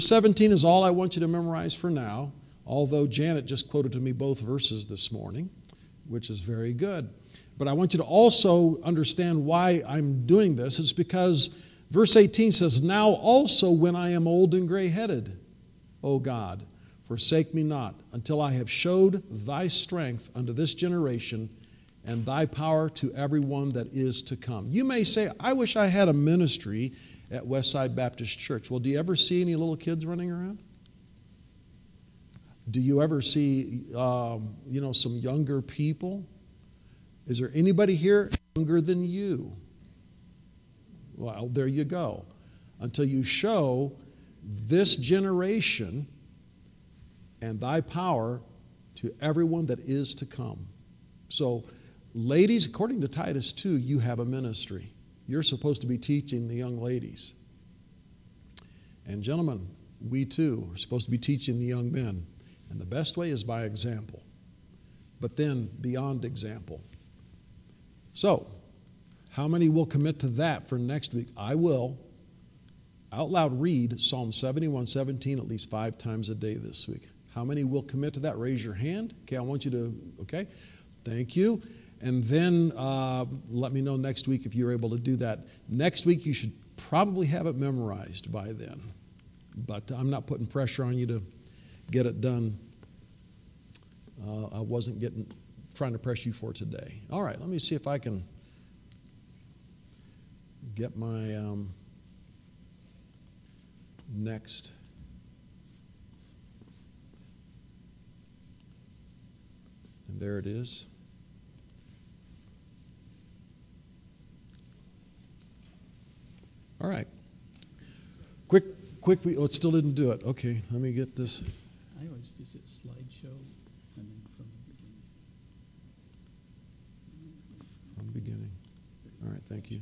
17 is all I want you to memorize for now, although Janet just quoted to me both verses this morning, which is very good. But I want you to also understand why I'm doing this. It's because verse 18 says, now also when I am old and gray-headed, O God, forsake me not, until I have showed thy strength unto this generation, and thy power to everyone that is to come. You may say, I wish I had a ministry at Westside Baptist Church. Well, do you ever see any little kids running around? Do you ever see, some younger people? Is there anybody here younger than you? Well, there you go. Until you show this generation and thy power to everyone that is to come. So, ladies, according to Titus 2, you have a ministry. You're supposed to be teaching the young ladies. And gentlemen, we too are supposed to be teaching the young men. And the best way is by example. But then beyond example. So, how many will commit to that for next week? I will out loud read Psalm 71:17 at least 5 times a day this week. How many will commit to that? Raise your hand. Okay, I want you to, okay? Thank you. And then let me know next week if you're able to do that. Next week you should probably have it memorized by then. But I'm not putting pressure on you to get it done. I wasn't trying to press you for today. All right, let me see if I can get my next. And there it is. All right. Quick, it still didn't do it. Okay, let me get this. I always just hit slideshow and then from the beginning. From the beginning. All right, thank you.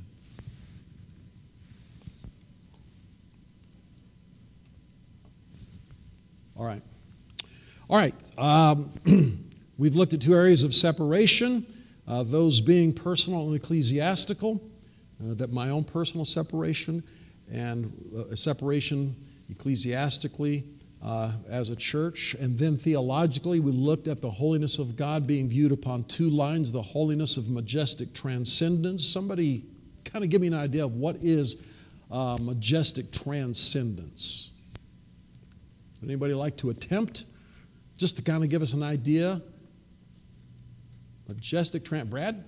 All right. All right. We've looked at 2 areas of separation, those being personal and ecclesiastical, that my own personal separation and separation ecclesiastically as a church. And then theologically, we looked at the holiness of God being viewed upon 2 lines, the holiness of majestic transcendence. Somebody kind of give me an idea of what is majestic transcendence. Would anybody like to attempt just to kind of give us an idea? Majestic Brad?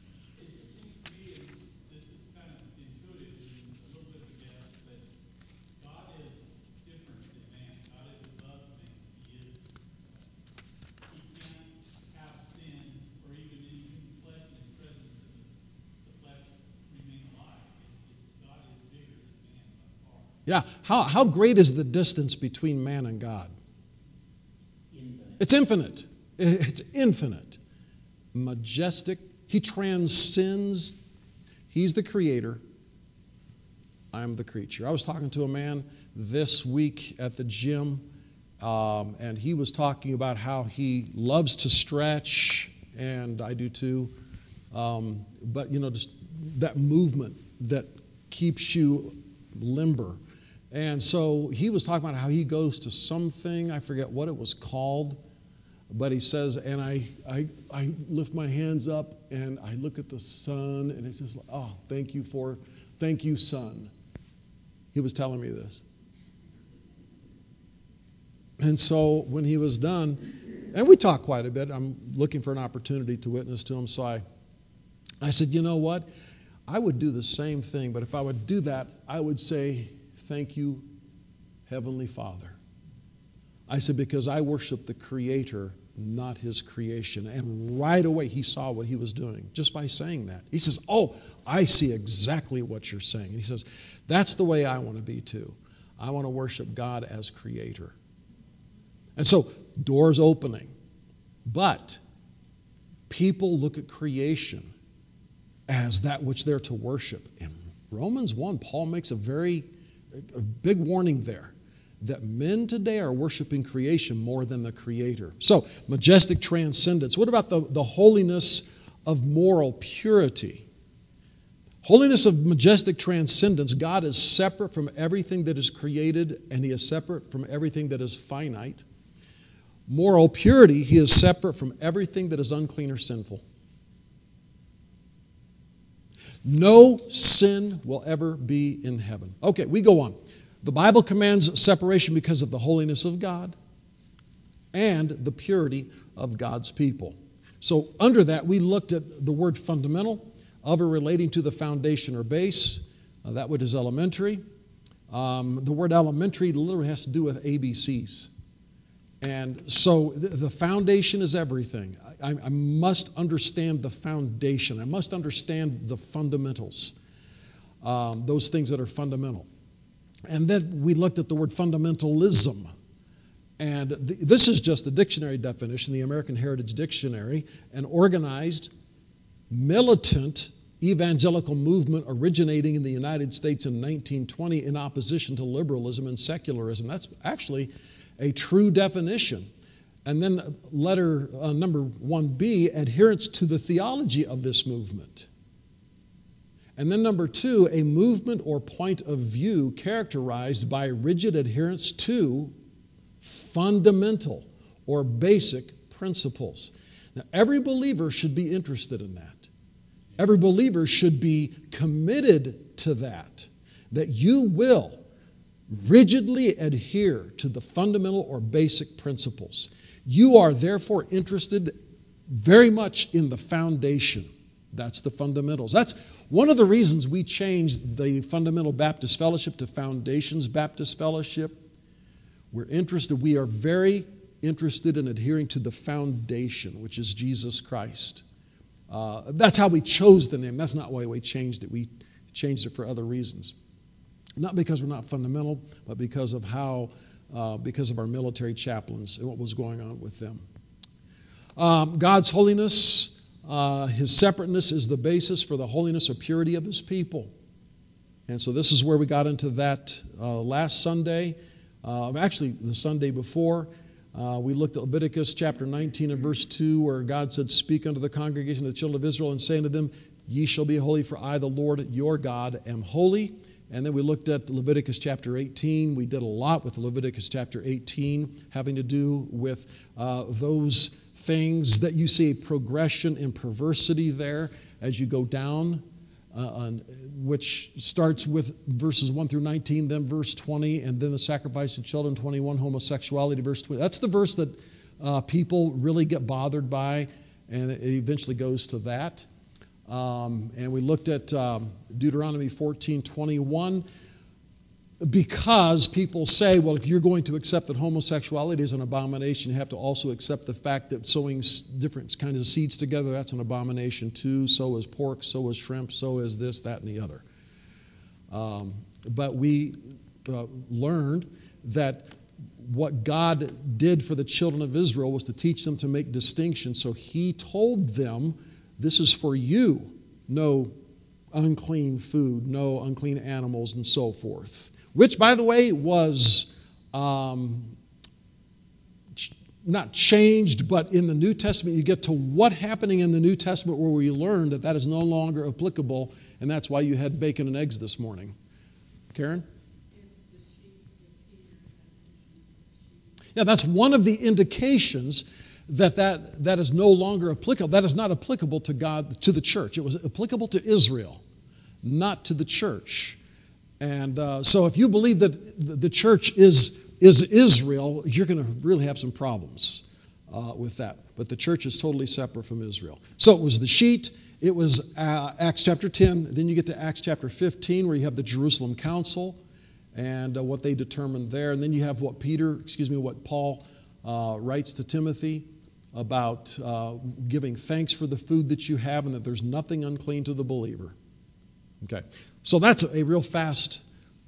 Yeah, how great is the distance between man and God? Infinite. It's infinite. It's infinite. Majestic. He transcends. He's the creator. I'm the creature. I was talking to a man this week at the gym, and he was talking about how he loves to stretch, and I do too. But, just that movement that keeps you limber. And so he was talking about how he goes to something, I forget what it was called, but he says, and I lift my hands up and I look at the sun and it's just like, oh, thank you, sun. He was telling me this. And so when he was done, and we talked quite a bit, I'm looking for an opportunity to witness to him, so I said, you know what? I would do the same thing, but if I would do that, I would say, thank you, Heavenly Father. I said, because I worship the Creator, not His creation. And right away, he saw what he was doing just by saying that. He says, oh, I see exactly what you're saying. And he says, that's the way I want to be too. I want to worship God as Creator. And so, doors opening. But people look at creation as that which they're to worship. In Romans 1, Paul makes a big warning there that men today are worshiping creation more than the Creator. So, majestic transcendence. What about the holiness of moral purity? Holiness of majestic transcendence. God is separate from everything that is created, and He is separate from everything that is finite. Moral purity. He is separate from everything that is unclean or sinful. No sin will ever be in heaven. Okay, we go on. The Bible commands separation because of the holiness of God and the purity of God's people. So under that, we looked at the word fundamental, of or relating to the foundation or base. That word is elementary. The word elementary literally has to do with ABCs. And so the foundation is everything. I must understand the foundation. I must understand the fundamentals, those things that are fundamental. And then we looked at the word fundamentalism. And this is just the dictionary definition, the American Heritage Dictionary, an organized, militant evangelical movement originating in the United States in 1920 in opposition to liberalism and secularism. That's actually a true definition. And then letter number 1B, adherence to the theology of this movement. And then number 2, a movement or point of view characterized by rigid adherence to fundamental or basic principles. Now, every believer should be interested in that. Every believer should be committed to that you will rigidly adhere to the fundamental or basic principles. You are therefore interested very much in the foundation. That's the fundamentals. That's one of the reasons we changed the Fundamental Baptist Fellowship to Foundations Baptist Fellowship. We are very interested in adhering to the foundation, which is Jesus Christ. That's how we chose the name. That's not why we changed it. We changed it for other reasons. Not because we're not fundamental, but because of because of our military chaplains and what was going on with them. God's holiness, His separateness is the basis for the holiness or purity of His people. And so this is where we got into that last Sunday. Actually, the Sunday before. We looked at Leviticus chapter 19 and verse 2, where God said, "Speak unto the congregation of the children of Israel, and say unto them, Ye shall be holy, for I, the Lord your God, am holy." And then we looked at Leviticus chapter 18. We did a lot with Leviticus chapter 18, having to do with those things that you see a progression in perversity there as you go down, which starts with verses 1 through 19, then verse 20, and then the sacrifice of children, 21, homosexuality, verse 20. That's the verse that people really get bothered by, and it eventually goes to that. And we looked at Deuteronomy 14:21, because people say, well, if you're going to accept that homosexuality is an abomination, you have to also accept the fact that sowing different kinds of seeds together, that's an abomination too. So is pork, so is shrimp, so is this, that, and the other. But we learned that what God did for the children of Israel was to teach them to make distinctions. So He told them, this is for you, no unclean food, no unclean animals, and so forth. Which, by the way, was not changed, but in the New Testament, you get to what happening in the New Testament where we learned that is no longer applicable, and that's why you had bacon and eggs this morning. Karen? Yeah, that's one of the indications that is no longer applicable. That is not applicable to God, to the church. It was applicable to Israel, not to the church. And so if you believe that the church is Israel, you're going to really have some problems with that. But the church is totally separate from Israel. So it was the sheet. It was Acts chapter 10. Then you get to Acts chapter 15, where you have the Jerusalem Council and what they determined there. And then you have what Paul writes to Timothy about giving thanks for the food that you have, and that there's nothing unclean to the believer. Okay, so that's a real fast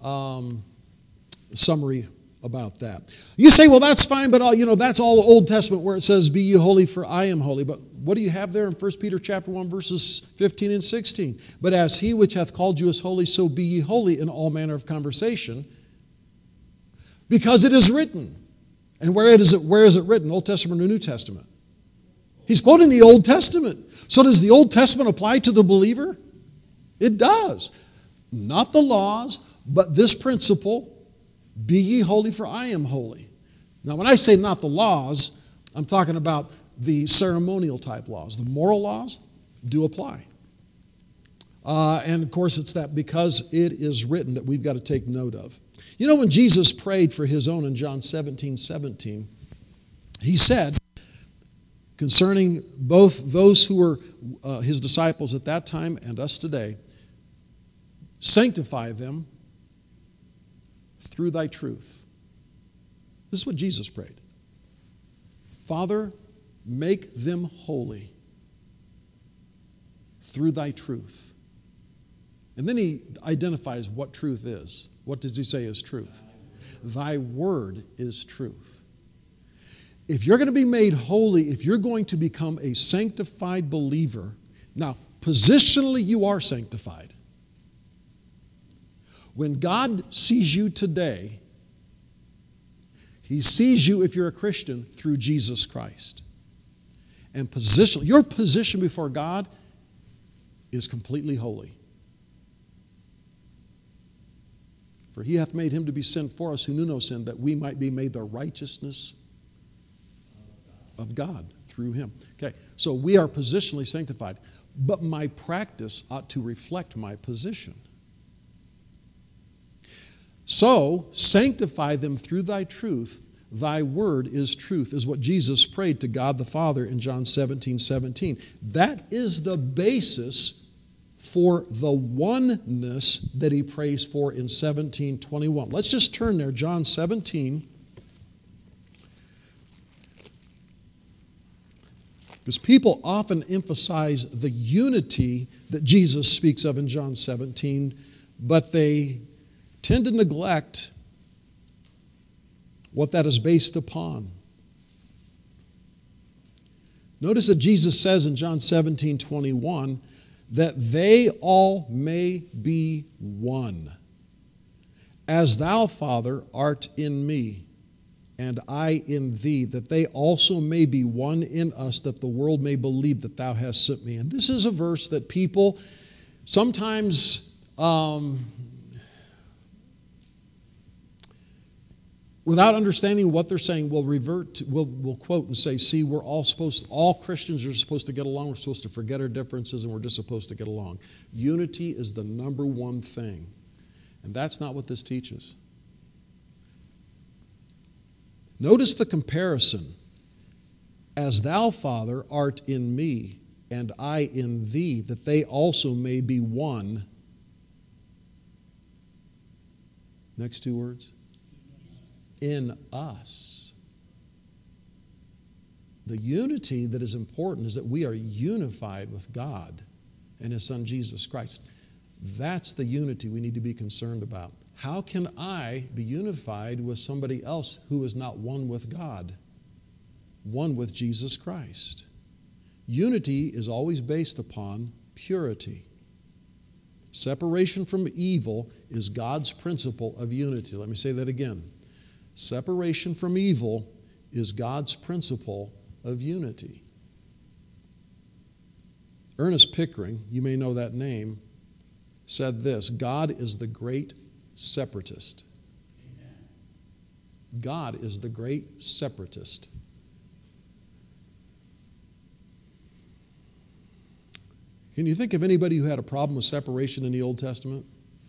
summary about that. You say, well, that's fine, but that's all Old Testament where it says, "Be ye holy, for I am holy." But what do you have there in 1 Peter chapter 1, verses 15 and 16? "But as He which hath called you is holy, so be ye holy in all manner of conversation, because it is written." And where is it written? Old Testament or New Testament? He's quoting the Old Testament. So does the Old Testament apply to the believer? It does. Not the laws, but this principle, be ye holy for I am holy. Now, when I say not the laws, I'm talking about the ceremonial type laws. The moral laws do apply. And of course, it's that because it is written that we've got to take note of. You know, when Jesus prayed for his own in John 17:17, he said, concerning both those who were his disciples at that time and us today, sanctify them through thy truth. This is what Jesus prayed. Father, make them holy through thy truth. And then he identifies what truth is. What does he say is truth? Thy word is truth. If you're going to be made holy, if you're going to become a sanctified believer, now, positionally you are sanctified. When God sees you today, He sees you, if you're a Christian, through Jesus Christ. And your position before God is completely holy. For He hath made Him to be sin for us who knew no sin, that we might be made the righteousness of God through Him. Okay, so we are positionally sanctified. But my practice ought to reflect my position. So, sanctify them through thy truth. Thy word is truth, is what Jesus prayed to God the Father in John 17:17. That is the basis for the oneness that he prays for in 17:21. Let's just turn there, John 17. Because people often emphasize the unity that Jesus speaks of in John 17, but they tend to neglect what that is based upon. Notice that Jesus says in John 17:21 that they all may be one. As thou, Father, art in me, and I in thee, that they also may be one in us, that the world may believe that thou hast sent me. And this is a verse that people sometimes without understanding what they're saying, will quote and say, see, all Christians are supposed to get along, we're supposed to forget our differences, and we're just supposed to get along. Unity is the number one thing. And that's not what this teaches. Notice the comparison. As thou, Father, art in me, and I in thee, that they also may be one. Next two words. In us. The unity that is important is that we are unified with God and His Son Jesus Christ. That's the unity we need to be concerned about. How can I be unified with somebody else who is not one with God, one with Jesus Christ? Unity is always based upon purity. Separation from evil is God's principle of unity. Let me say that again. Separation from evil is God's principle of unity. Ernest Pickering, you may know that name, said this: God is the great separatist. God is the great separatist. Can you think of anybody who had a problem with separation in the Old Testament?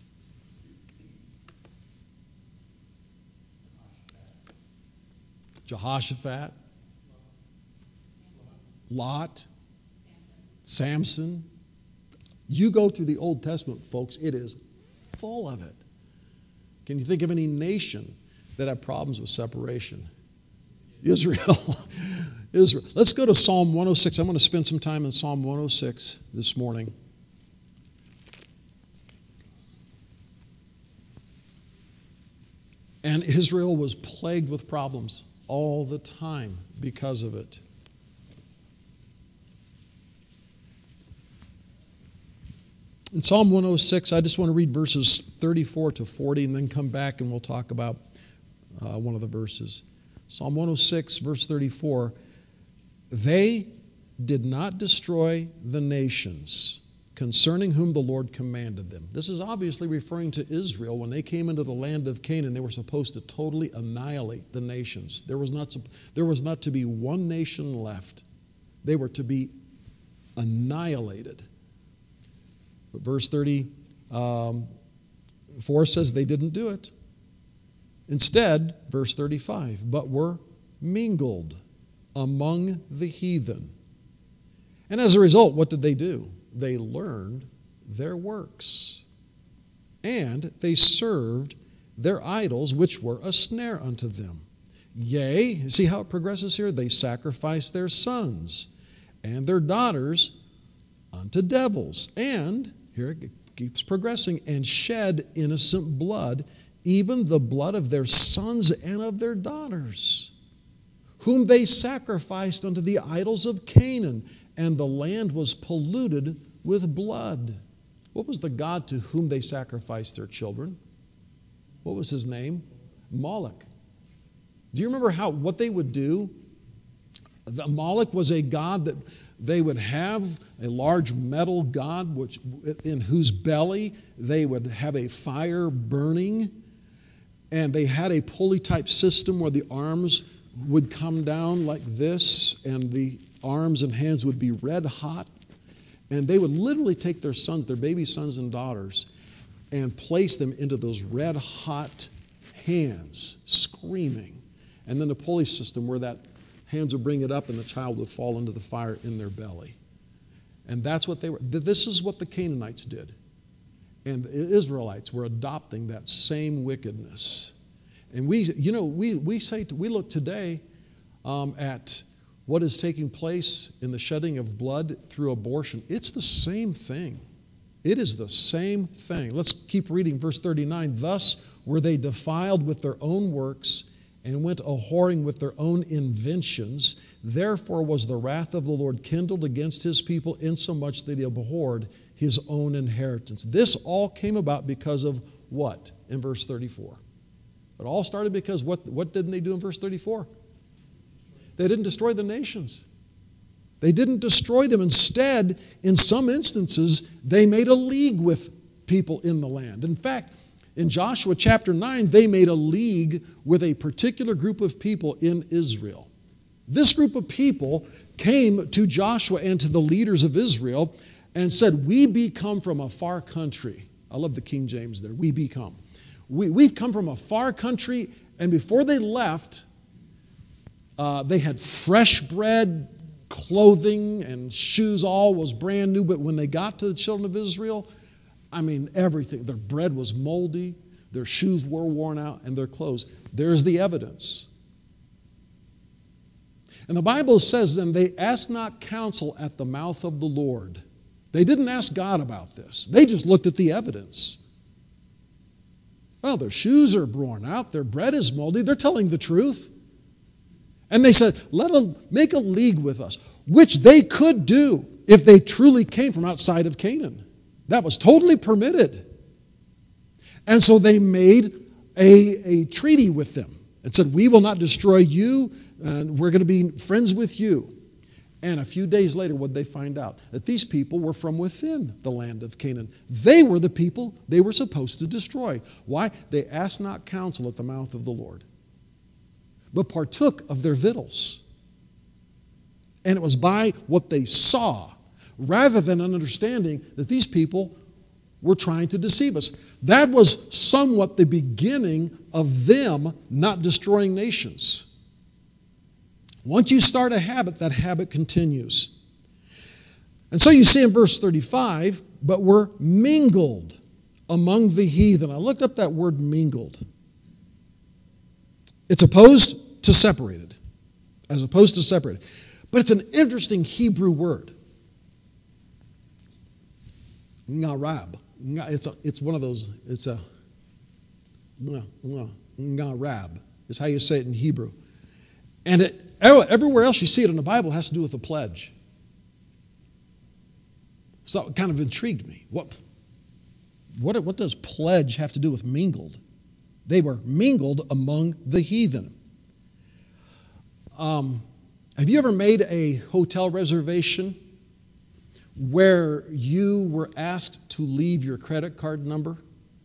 Jehoshaphat, Lot, Samson. You go through the Old Testament, folks, it is full of it. Can you think of any nation that had problems with separation? Israel. Israel. Let's go to Psalm 106. I'm going to spend some time in Psalm 106 this morning. And Israel was plagued with problems all the time because of it. In Psalm 106, I just want to read verses 34 to 40 and then come back and we'll talk about one of the verses. Psalm 106, verse 34, they did not destroy the nations concerning whom the Lord commanded them. This is obviously referring to Israel. When they came into the land of Canaan, they were supposed to totally annihilate the nations. There was not to be one nation left. They were to be annihilated. But verse 34 says they didn't do it. Instead, verse 35, but were mingled among the heathen. And as a result, what did they do? They learned their works. And they served their idols, which were a snare unto them. Yea, see how it progresses here? They sacrificed their sons and their daughters unto devils. And, here it keeps progressing, and shed innocent blood, even the blood of their sons and of their daughters, whom they sacrificed unto the idols of Canaan, and the land was polluted with blood. What was the god to whom they sacrificed their children? What was his name? Moloch. Do you remember what they would do? Moloch was a god that they would have a large metal god in whose belly they would have a fire burning, and they had a pulley type system where the arms would come down like this, and the arms and hands would be red hot, and they would literally take their sons, their baby sons and daughters, and place them into those red hot hands, screaming. And then the pulley system where that hands would bring it up and the child would fall into the fire in their belly. And that's what they were. This is what the Canaanites did. And the Israelites were adopting that same wickedness. And we look today at what is taking place in the shedding of blood through abortion. It's the same thing. It is the same thing. Let's keep reading verse 39. Thus were they defiled with their own works, and went a-whoring with their own inventions. Therefore was the wrath of the Lord kindled against his people, insomuch that he abhorred his own inheritance. This all came about because of what? In verse 34. It all started because what didn't they do in verse 34? They didn't destroy the nations. They didn't destroy them. Instead, in some instances, they made a league with people in the land. In fact, in Joshua chapter 9, they made a league with a particular group of people in Israel. This group of people came to Joshua and to the leaders of Israel and said, we be come from a far country. I love the King James there. We be come. We've come from a far country, and before they left, they had fresh bread, clothing, and shoes. All was brand new. But when they got to the children of Israel, everything. Their bread was moldy, their shoes were worn out, and their clothes. There's the evidence. And the Bible says then, they asked not counsel at the mouth of the Lord. They didn't ask God about this. They just looked at the evidence. Well, their shoes are worn out, their bread is moldy, they're telling the truth. And they said, let them make a league with us, which they could do if they truly came from outside of Canaan. That was totally permitted. And so they made a treaty with them and said, we will not destroy you, and we're going to be friends with you. And a few days later, what did they find out? That these people were from within the land of Canaan. They were the people they were supposed to destroy. Why? They asked not counsel at the mouth of the Lord, but partook of their victuals. And it was by what they saw, rather than an understanding that these people were trying to deceive us. That was somewhat the beginning of them not destroying nations. Once you start a habit, that habit continues. And so you see in verse 35, but were mingled among the heathen. I looked up that word mingled. It's opposed to separated, as opposed to separated. But it's an interesting Hebrew word. Ngarab. It's one of those, it's a ngarab is how you say it in Hebrew. And everywhere else you see it in the Bible has to do with a pledge. So it kind of intrigued me. What does pledge have to do with mingled? They were mingled among the heathen. Have you ever made a hotel reservation where you were asked to leave your credit card number?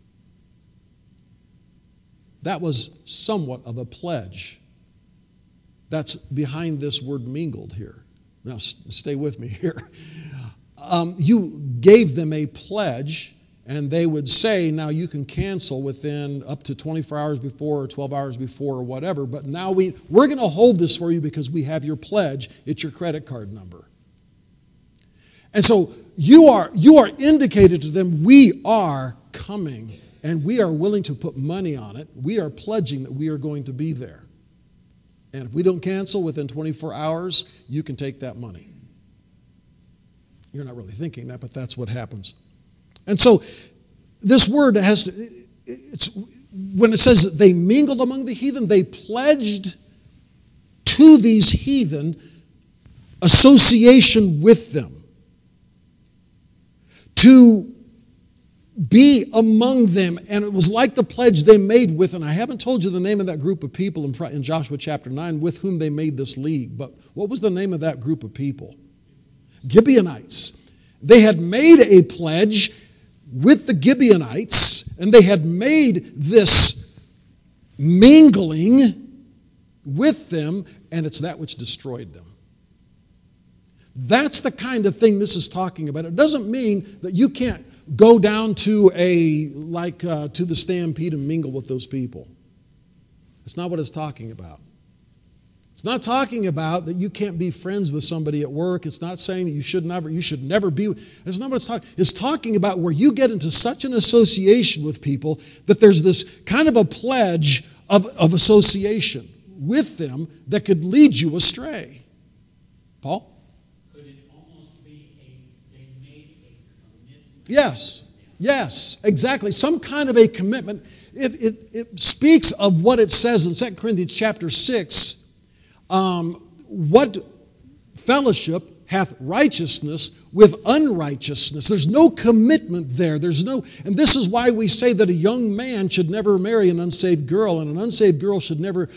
That was somewhat of a pledge. That's behind this word mingled here. Now, stay with me here. You gave them a pledge, and they would say, now you can cancel within up to 24 hours before or 12 hours before or whatever, but now we're going to hold this for you because we have your pledge. It's your credit card number. And so you are indicated to them, we are coming, and we are willing to put money on it. We are pledging that we are going to be there. And if we don't cancel within 24 hours, you can take that money. You're not really thinking that, but that's what happens. And so this word has to, when it says that they mingled among the heathen, they pledged to these heathen association with them, to be among them. And it was like the pledge they made with, and I haven't told you the name of that group of people in Joshua chapter 9 with whom they made this league, but what was the name of that group of people? Gibeonites. They had made a pledge with the Gibeonites, and they had made this mingling with them, and it's that which destroyed them. That's the kind of thing this is talking about. It doesn't mean that you can't go down to to the Stampede and mingle with those people. That's not what it's talking about. It's not talking about that you can't be friends with somebody at work. It's not saying that you should never be. That's not what it's talking. It's talking about where you get into such an association with people that there's this kind of a pledge of association with them that could lead you astray. Paul? Could it almost be they made a commitment? Yes, exactly. Some kind of a commitment. It speaks of what it says in 2 Corinthians chapter 6. What fellowship hath righteousness with unrighteousness? There's no commitment there. And this is why we say that a young man should never marry an unsaved girl, and a saved girl should never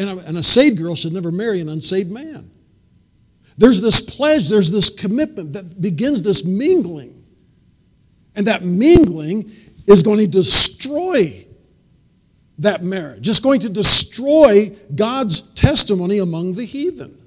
marry an unsaved man. There's this pledge, there's this commitment that begins this mingling. And that mingling is going to destroy that marriage. It's going to destroy God's testimony among the heathen.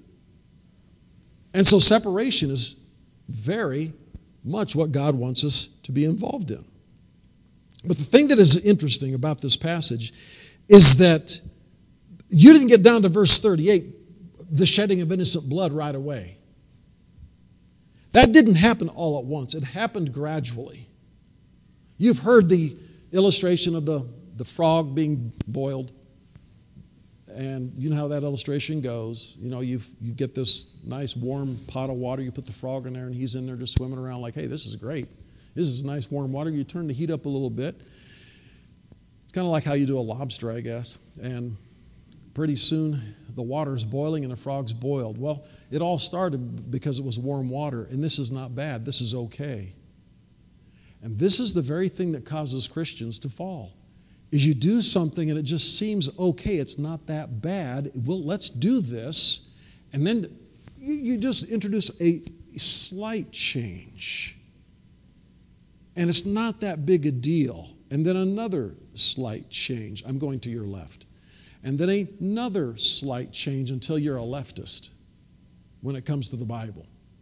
And so separation is very much what God wants us to be involved in. But the thing that is interesting about this passage is that you didn't get down to verse 38, the shedding of innocent blood right away. That didn't happen all at once. It happened gradually. You've heard the illustration of the frog being boiled. And you know how that illustration goes. You know, you get this nice warm pot of water, you put the frog in there, and he's in there just swimming around like, hey, this is great. This is nice warm water. You turn the heat up a little bit. It's kind of like how you do a lobster, I guess. And pretty soon the water's boiling and the frog's boiled. Well, it all started because it was warm water, and this is not bad. This is okay. And this is the very thing that causes Christians to fall. Is you do something and it just seems okay, it's not that bad. Well, let's do this. And then you just introduce a slight change. And it's not that big a deal. And then another slight change. I'm going to your left. And then another slight change until you're a leftist when it comes to the Bible.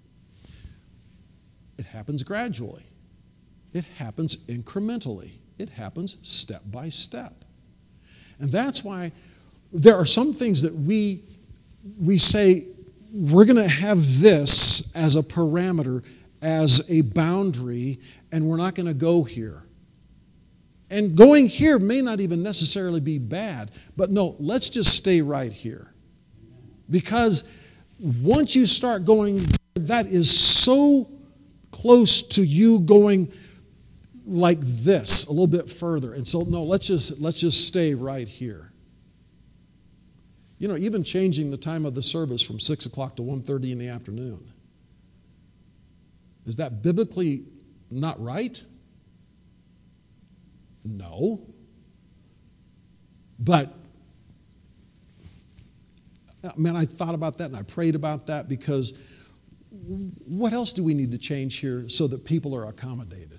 It happens gradually. It happens incrementally. It happens step by step. And that's why there are some things that we say we're going to have this as a parameter, as a boundary, and we're not going to go here. And going here may not even necessarily be bad, but no, let's just stay right here. Because once you start going, that is so close to you going like this, a little bit further. And so, no, let's just stay right here. You know, even changing the time of the service from 6 o'clock to 1:30 in the afternoon. Is that biblically not right? No. But, man, I thought about that and I prayed about that because what else do we need to change here so that people are accommodated?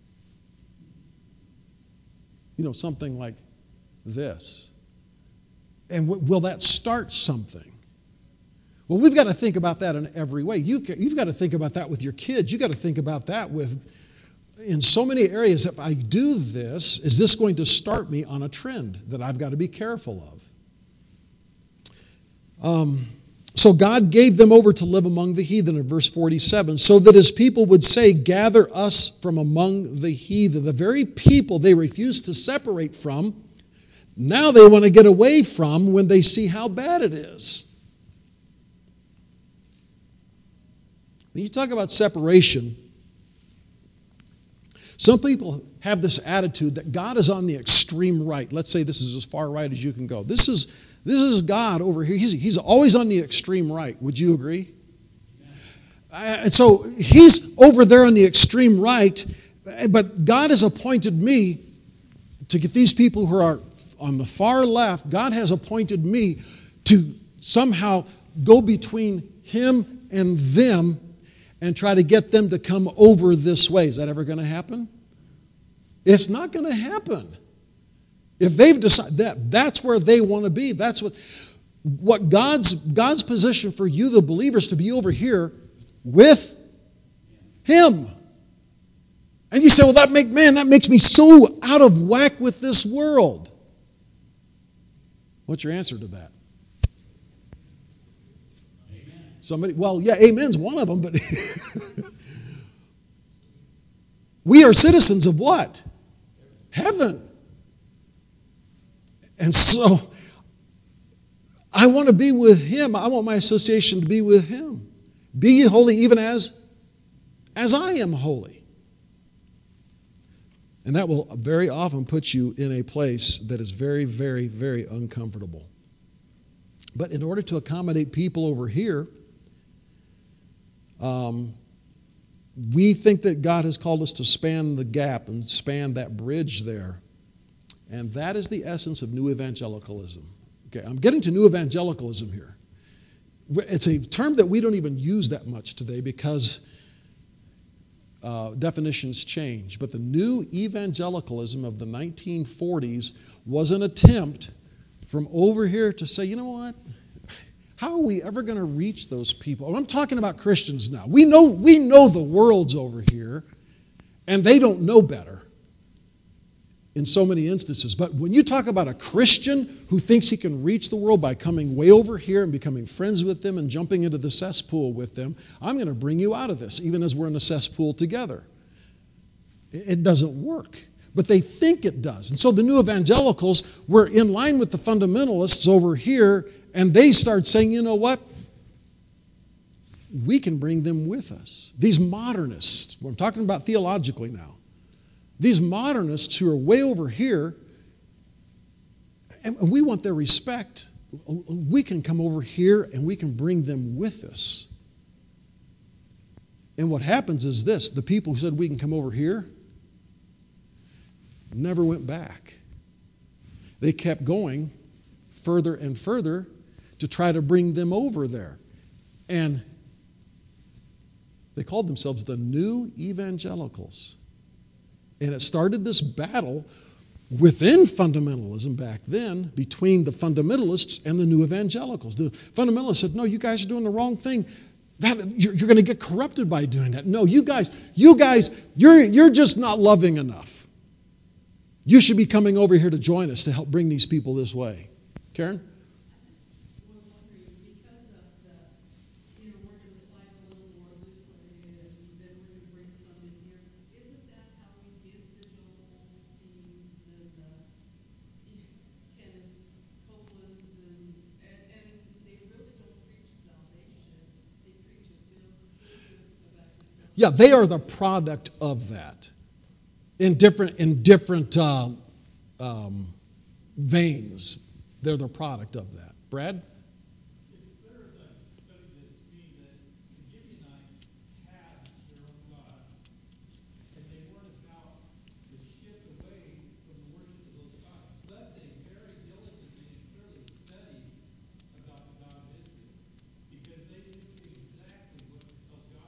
Something like this. And will that start something? Well, we've got to think about that in every way. You've got to think about that with your kids. You've got to think about that in so many areas. If I do this, is this going to start me on a trend that I've got to be careful of? So God gave them over to live among the heathen in verse 47, so that his people would say, gather us from among the heathen. The very people they refused to separate from, now they want to get away from when they see how bad it is. When you talk about separation, some people have this attitude that God is on the extreme right. Let's say this is as far right as you can go. This is God over here. He's always on the extreme right. Would you agree? And so he's over there on the extreme right, but God has appointed me to get these people who are on the far left. God has appointed me to somehow go between him and them and try to get them to come over this way. Is that ever going to happen? It's not going to happen. If they've decided that's where they want to be, that's what God's position for you, the believers, to be over here with him. And you say, well, that makes me so out of whack with this world. What's your answer to that? Amen. Amen's one of them, but we are citizens of what? Heaven. And so I want to be with him. I want my association to be with him. Be ye holy even as I am holy. And that will very often put you in a place that is very, very, very uncomfortable. But in order to accommodate people over here, we think that God has called us to span the gap and span that bridge there. And that is the essence of new evangelicalism. Okay, I'm getting to new evangelicalism here. It's a term that we don't even use that much today because definitions change. But the new evangelicalism of the 1940s was an attempt from over here to say, you know what? How are we ever going to reach those people? I'm talking about Christians now. We know the world's over here, and they don't know better in so many instances. But when you talk about a Christian who thinks he can reach the world by coming way over here and becoming friends with them and jumping into the cesspool with them, I'm going to bring you out of this, even as we're in a cesspool together. It doesn't work. But they think it does. And so the new evangelicals were in line with the fundamentalists over here, and they start saying, you know what? We can bring them with us. These modernists, I'm talking about theologically now, these modernists who are way over here, and we want their respect, we can come over here and we can bring them with us. And what happens is this, the people who said we can come over here never went back. They kept going further and further to try to bring them over there. And they called themselves the New Evangelicals. And it started this battle within fundamentalism back then between the fundamentalists and the New Evangelicals. The fundamentalists said, no, you guys are doing the wrong thing. You're going to get corrupted by doing that. No, you guys, you're just not loving enough. You should be coming over here to join us to help bring these people this way. Karen? Yeah, they are the product of that in different veins. They're the product of that. Brad? It's clear as I studied this to me that the Gibeonites had their own gods, and they weren't about to shift away from the worship of those gods, but they very diligently and clearly studied about the God of Israel, because they knew exactly what to tell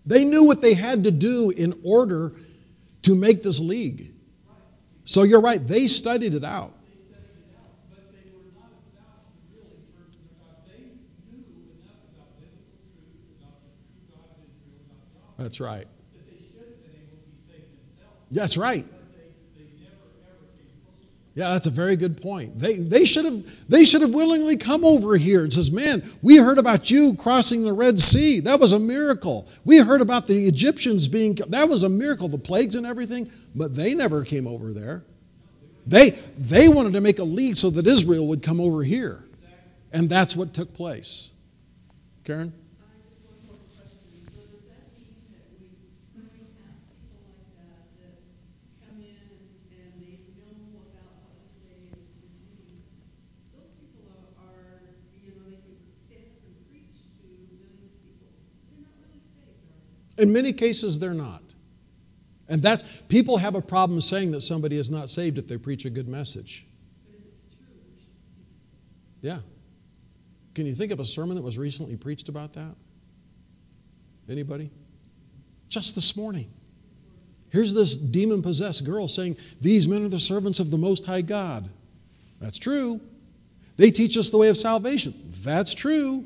They knew what they had to do in order to make this league. So you're right, they studied it out. They studied it out, but they were not about to really turn to their God. They knew enough about biblical truth, about the true God of Israel, about God, That's right. that they should have been able to be saved themselves. That's right. But they never, ever came close. Yeah, that's a very good point. They should have willingly come over here and says, man, we heard about you crossing the Red Sea. That was a miracle. We heard about the Egyptians that was a miracle, the plagues and everything, but they never came over there. They wanted to make a league so that Israel would come over here. And that's what took place. Karen? I just one more question. So does that mean that when we have people like that come in and they know about how to save the city, those people are, they can stand up and preach to millions of people. They're not really saved, are they? In many cases, they're not. And people have a problem saying that somebody is not saved if they preach a good message. But if it's true, we should speak. Yeah. Can you think of a sermon that was recently preached about that? Anybody? Just this morning. Here's this demon-possessed girl saying, these men are the servants of the Most High God. That's true. They teach us the way of salvation. That's true.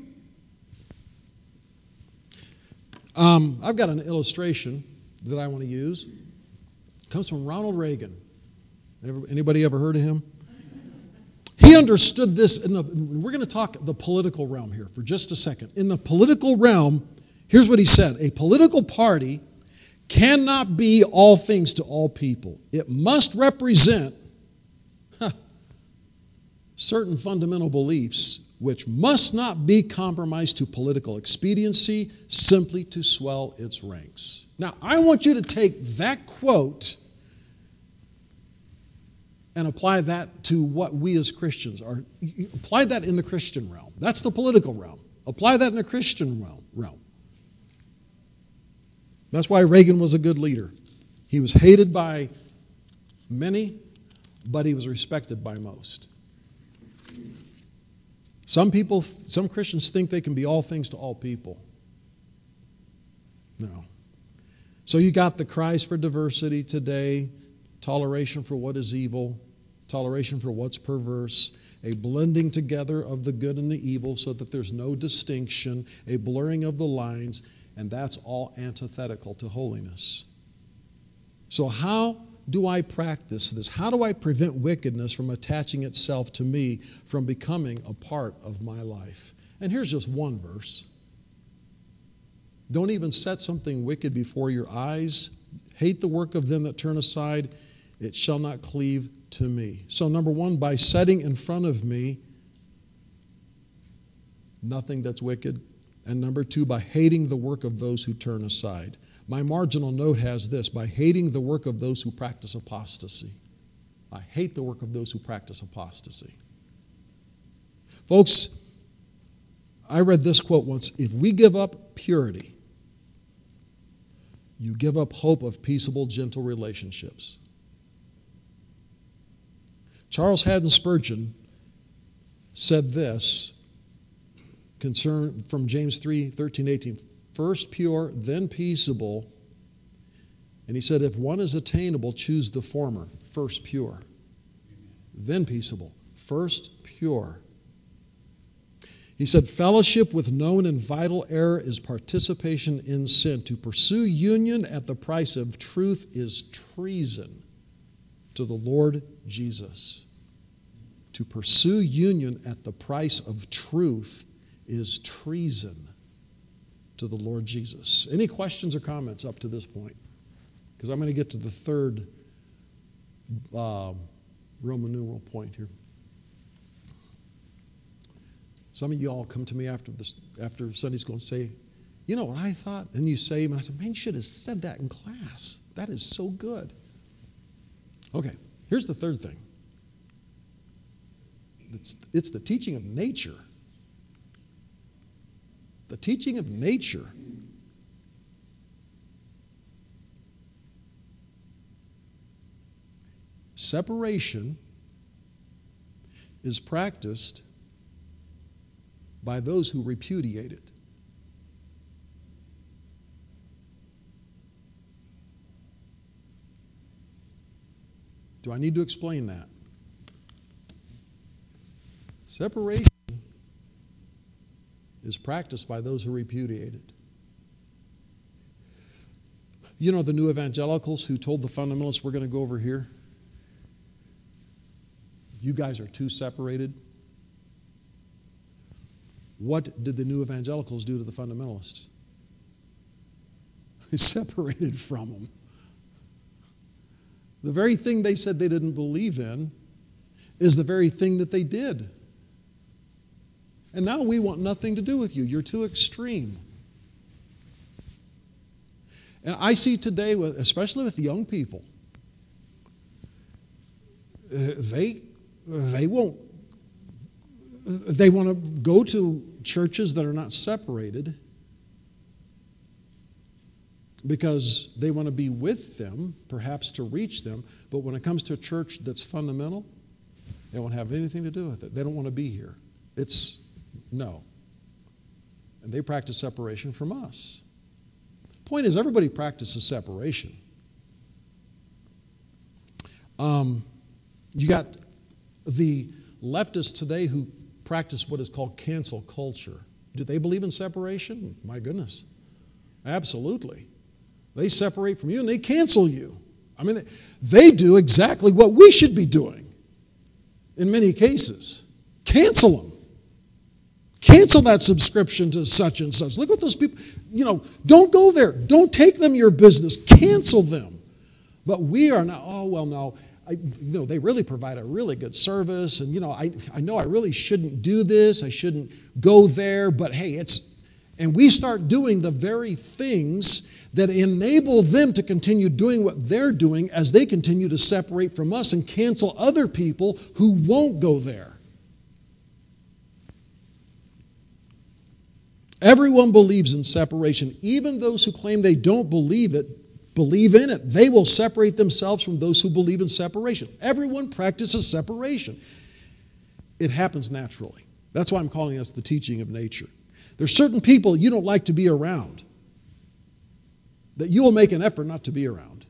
I've got an illustration that I want to use. It comes from Ronald Reagan. Anybody ever heard of him? He understood this. We're going to talk the political realm here for just a second. In the political realm, here's what he said. A political party cannot be all things to all people. It must represent certain fundamental beliefs which must not be compromised to political expediency simply to swell its ranks. Now, I want you to take that quote and apply that to what we as Christians are. Apply that in the Christian realm. That's the political realm. Apply that in the Christian realm. That's why Reagan was a good leader. He was hated by many, but he was respected by most. Some Christians think they can be all things to all people. No. So you got the cries for diversity today, toleration for what is evil, toleration for what's perverse, a blending together of the good and the evil so that there's no distinction, a blurring of the lines, and that's all antithetical to holiness. So how do I practice this? How do I prevent wickedness from attaching itself to me, from becoming a part of my life? And here's just one verse. Don't even set something wicked before your eyes. Hate the work of them that turn aside. It shall not cleave to me. So number one, by setting in front of me nothing that's wicked. And number two, by hating the work of those who turn aside. My marginal note has this: by hating the work of those who practice apostasy. I hate the work of those who practice apostasy. Folks, I read this quote once: if we give up purity, you give up hope of peaceable, gentle relationships. Charles Haddon Spurgeon said this, from James 3:13-18. First pure, then peaceable. And he said, if one is attainable, choose the former. First pure, then peaceable. First pure. He said, fellowship with known and vital error is participation in sin. To pursue union at the price of truth is treason to the Lord Jesus. To pursue union at the price of truth is treason to the Lord Jesus. Any questions or comments up to this point? Because I'm going to get to the third Roman numeral point here. Some of you all come to me after Sunday school and say, you know what I thought? And you say, and I said, man, you should have said that in class. That is so good. Okay, here's the third thing. It's the teaching of nature. The teaching of nature. Separation is practiced by those who repudiate it. Do I need to explain that? Separation is practiced by those who repudiate it. You know the new evangelicals who told the fundamentalists, we're going to go over here? You guys are too separated. What did the new evangelicals do to the fundamentalists? They separated from them. The very thing they said they didn't believe in is the very thing that they did. And now we want nothing to do with you. You're too extreme. And I see today, especially with young people, they want to go to churches that are not separated because they want to be with them, perhaps to reach them. But when it comes to a church that's fundamental, they won't have anything to do with it. They don't want to be here. It's no. And they practice separation from us. Point is, everybody practices separation. You got the leftists today who practice what is called cancel culture. Do they believe in separation? My goodness. Absolutely. They separate from you and they cancel you. I mean, they do exactly what we should be doing in many cases. Cancel them. Cancel that subscription to such and such. Look what those people, don't go there. Don't take them your business. Cancel them. But we are now, no. They really provide a really good service. And, I know I really shouldn't do this. I shouldn't go there. But, hey, and we start doing the very things that enable them to continue doing what they're doing as they continue to separate from us and cancel other people who won't go there. Everyone believes in separation. Even those who claim they don't believe in it. They will separate themselves from those who believe in separation. Everyone practices separation. It happens naturally. That's why I'm calling this the teaching of nature. There's certain people you don't like to be around that you will make an effort not to be around.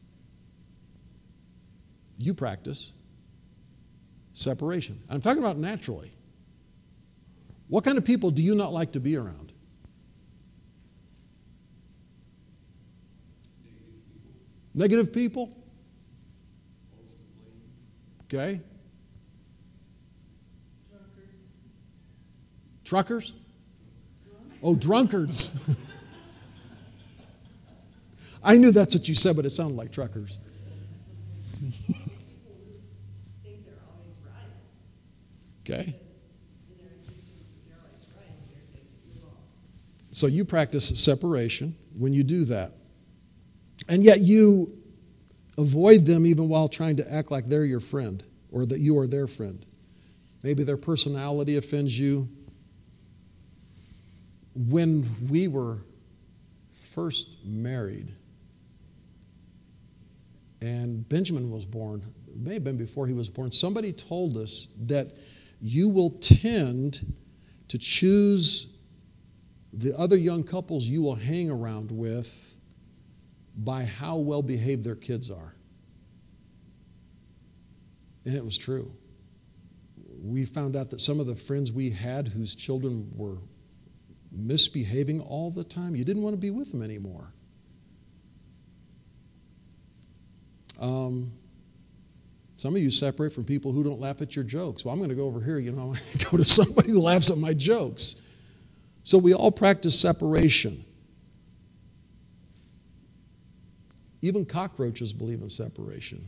You practice separation. I'm talking about naturally. What kind of people do you not like to be around? Negative people? Okay. Truckers? Oh, drunkards. I knew that's what you said, but it sounded like truckers. Okay. So you practice separation when you do that. And yet you avoid them even while trying to act like they're your friend or that you are their friend. Maybe their personality offends you. When we were first married and Benjamin was born, it may have been before he was born, somebody told us that you will tend to choose the other young couples you will hang around with by how well behaved their kids are. And it was true. We found out that some of the friends we had whose children were misbehaving all the time, you didn't want to be with them anymore. Some of you separate from people who don't laugh at your jokes. Well, I'm going to go over here, I want to go to somebody who laughs at my jokes. So we all practice separation. Even cockroaches believe in separation.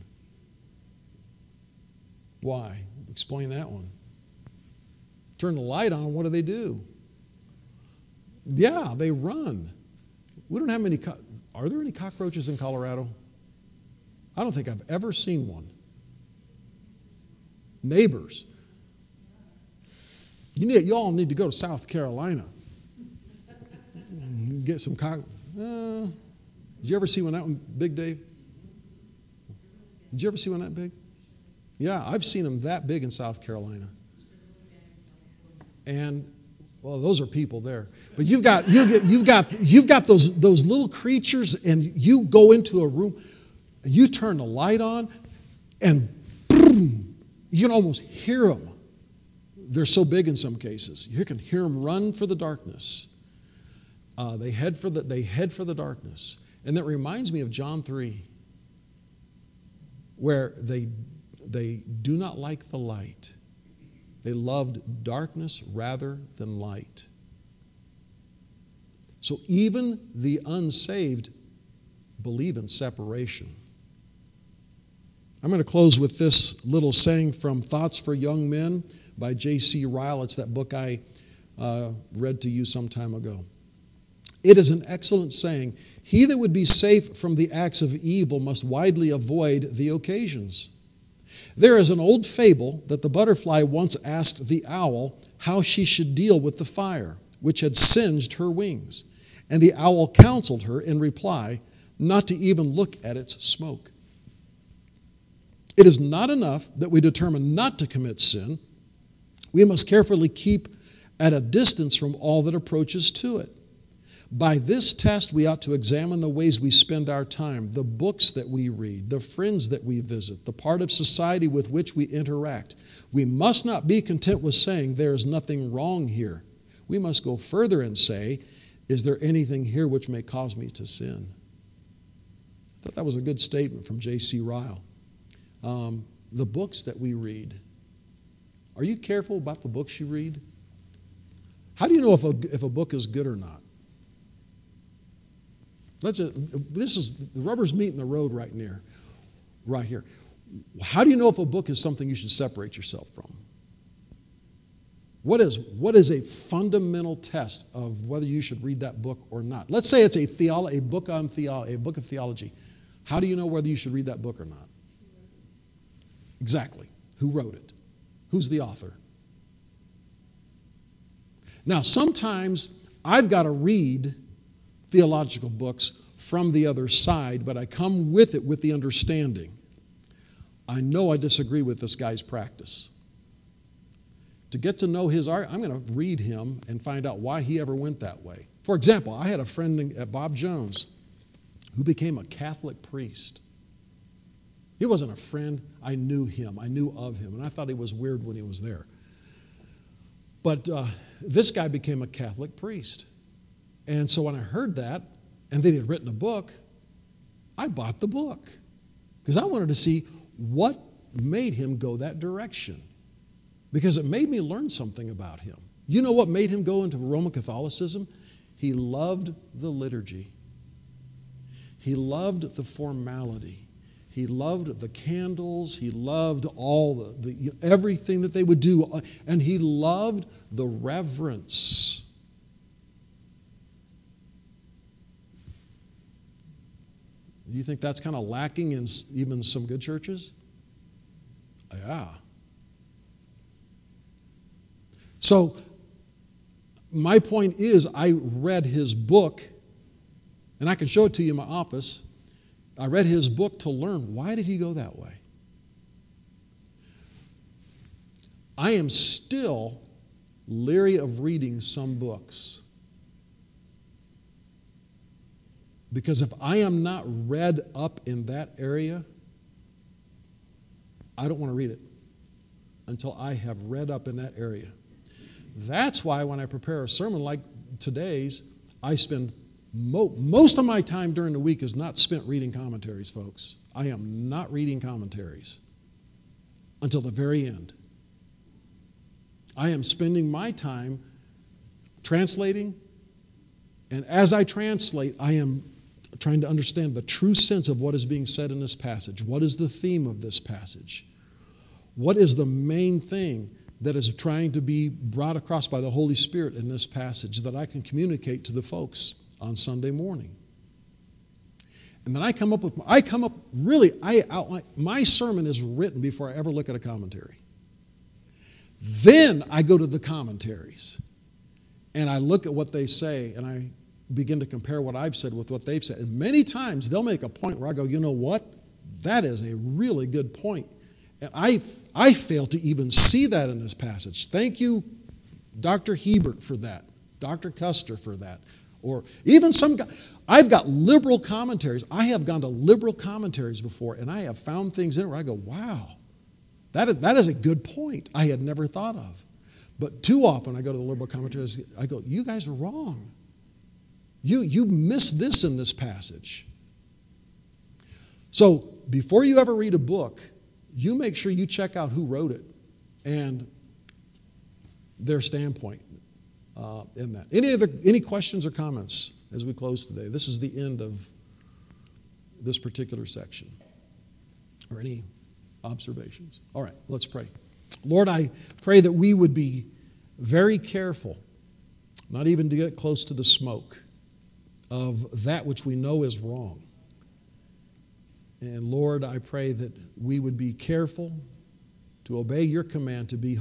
Why? Explain that one. Turn the light on, what do? Yeah, they run. We don't have many. Are there any cockroaches in Colorado? I don't think I've ever seen one. Neighbors. You all need to go to South Carolina. Get some did you ever see one that one big, Dave? Did you ever see one that big? Yeah, I've seen them that big in South Carolina. And well, those are people there. But you've got those little creatures, and you go into a room, and you turn the light on, And boom, you can almost hear them. They're so big in some cases. You can hear them run for the darkness. They head for the darkness. And that reminds me of John 3, where they do not like the light. They loved darkness rather than light. So even the unsaved believe in separation. I'm going to close with this little saying from Thoughts for Young Men by J.C. Ryle. It's that book I read to you some time ago. It is an excellent saying. He that would be safe from the acts of evil must widely avoid the occasions. There is an old fable that the butterfly once asked the owl how she should deal with the fire, which had singed her wings. And the owl counseled her in reply not to even look at its smoke. It is not enough that we determine not to commit sin. We must carefully keep at a distance from all that approaches to it. By this test, we ought to examine the ways we spend our time, the books that we read, the friends that we visit, the part of society with which we interact. We must not be content with saying there is nothing wrong here. We must go further and say, is there anything here which may cause me to sin? I thought that was a good statement from J.C. Ryle. The books that we read. Are you careful about the books you read? How do you know if a book is good or not? The rubber's meeting the road right here. How do you know if a book is something you should separate yourself from? What is a fundamental test of whether you should read that book or not? Let's say it's a book of theology. How do you know whether you should read that book or not? Exactly. Who wrote it? Who's the author? Now, sometimes I've got to read theological books from the other side, but I come with it with the understanding. I know I disagree with this guy's practice. To get to know his art, I'm going to read him and find out why he ever went that way. For example, I had a friend at Bob Jones who became a Catholic priest. He wasn't a friend. I knew him. I knew of him, and I thought he was weird when he was there. But this guy became a Catholic priest. And so when I heard that, and they had written a book, I bought the book because I wanted to see what made him go that direction, because it made me learn something about him. You know what made him go into Roman Catholicism? He loved the liturgy. He loved the formality. He loved the candles. He loved all everything that they would do. And he loved the reverence. Do you think that's kind of lacking in even some good churches? Yeah. So, my point is, I read his book, and I can show it to you in my office. I read his book to learn, why did he go that way? I am still leery of reading some books, because if I am not read up in that area, I don't want to read it until I have read up in that area. That's why when I prepare a sermon like today's, I spend most of my time during the week is not spent reading commentaries, folks. I am not reading commentaries until the very end. I am spending my time translating, and as I translate, I am trying to understand the true sense of what is being said in this passage. What is the theme of this passage? What is the main thing that is trying to be brought across by the Holy Spirit in this passage that I can communicate to the folks on Sunday morning? And then I outline, my sermon is written before I ever look at a commentary. Then I go to the commentaries and I look at what they say and I begin to compare what I've said with what they've said. And many times they'll make a point where I go, you know what? That is a really good point. And I fail to even see that in this passage. Thank you, Dr. Hebert, for that. Dr. Custer for that. Or even some guy, I've got liberal commentaries. I have gone to liberal commentaries before, and I have found things in it where I go, wow, that is a good point I had never thought of. But too often I go to the liberal commentaries, I go, you guys are wrong. You missed this in this passage. So before you ever read a book, you make sure you check out who wrote it and their standpoint in that. Any questions or comments as we close today? This is the end of this particular section. Or any observations? All right, let's pray. Lord, I pray that we would be very careful, not even to get close to the smoke of that which we know is wrong. And Lord, I pray that we would be careful to obey your command to be